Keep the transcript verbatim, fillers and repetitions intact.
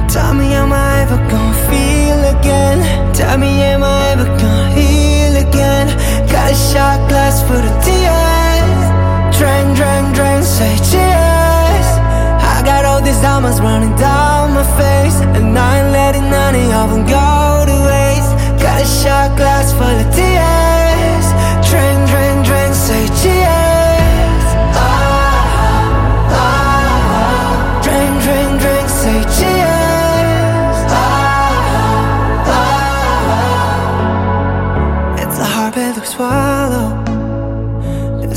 Tell me, am I ever gonna feel again? Tell me, am I ever gonna heal again? Got a shot glass for the tears. Drink, drink, drink, say cheers. I got all these diamonds running down my face, and I ain't letting none of y'all go.